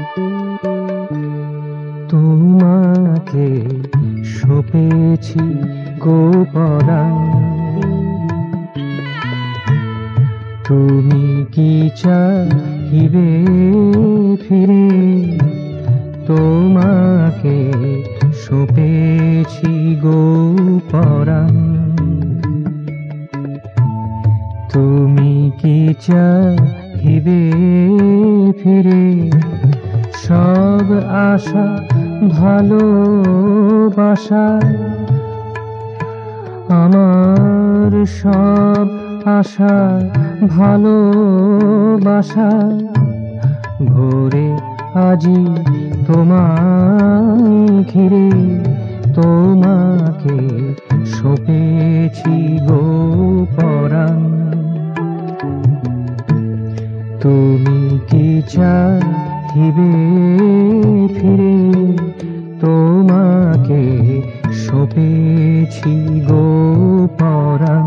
তোমাকে সপেছি গোপরাণ, তুমি কি চাহিবে ফিরে? তোমাকে সপেছি গোপরাণ, তুমি কি চাহিবে ফিরে? সব আশা ভালোবাসা, আমার সব আশা ভালোবাসা ভোরে আজি তোমায় ঘিরে। তোমাকে সপেছি গোপরাণ, তুমি কি চাহিবে ফিরে? তোমাকে সপেছি গোপরাণ।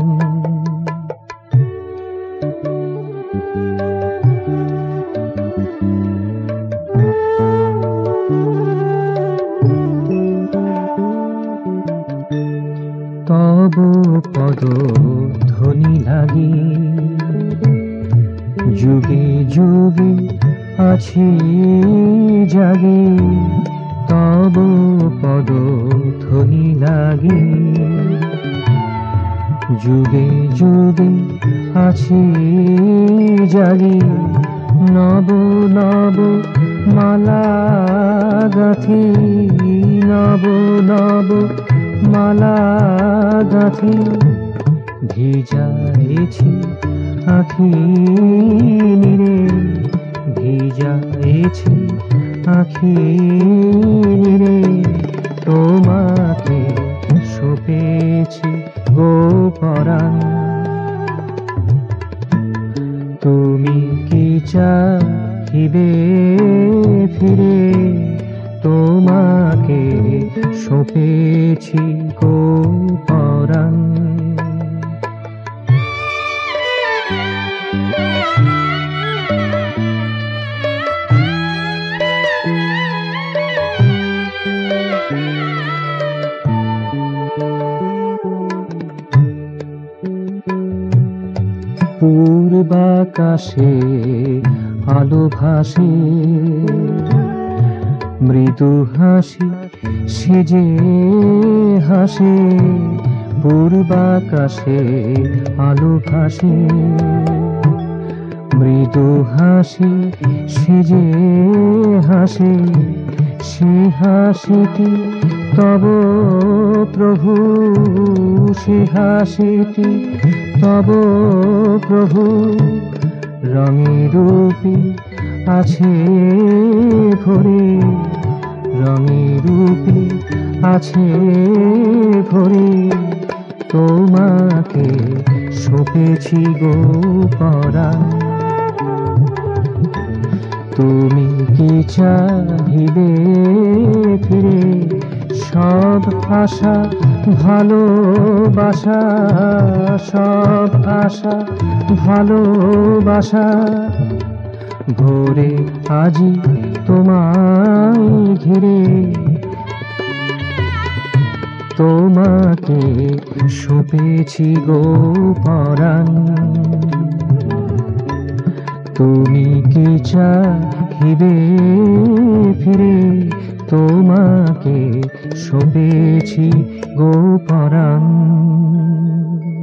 তব পদ ধ্বনি লাগি যুগে যুগে আছি জাগে। তব পদ ধ্বনি লাগি যুগে যুগে আছি জাগে। নব নব মালা গাথি, নব নব মালা গাথি ভিজাইছি আখি নিরে। ভিজাইছি আখি নিরে, তোমাকে সপেছি গোপরাণ। তুমি কি চাহিবে ফিরে? তোমাকে সপেছি গোপরাণ। পূর্বাকাশে আলো ভাসে, মৃদু হাসি সেজে হাসে। পূর্বাকাশে আলো ভাসে, মৃদু হাসি সেজে হাসে। সে হাসিটি তব প্রভু, সে হাসিটি তব প্রভু। রঙে রূপে আছে ভরে, রঙে রূপে আছে ভরে। তোমাকে সপেছি গোপরাণ, তুমি কি চাহিবে ফিরে? সব আশা ভালোবাসা, সব আশা ভালোবাসা ভোরে আজি তোমায় ঘিরে। তোমাকে সপেছি গোপরাণ, তুমি কি চাহিবে ফিরে? তোমাকে সপেছি গোপরাণ।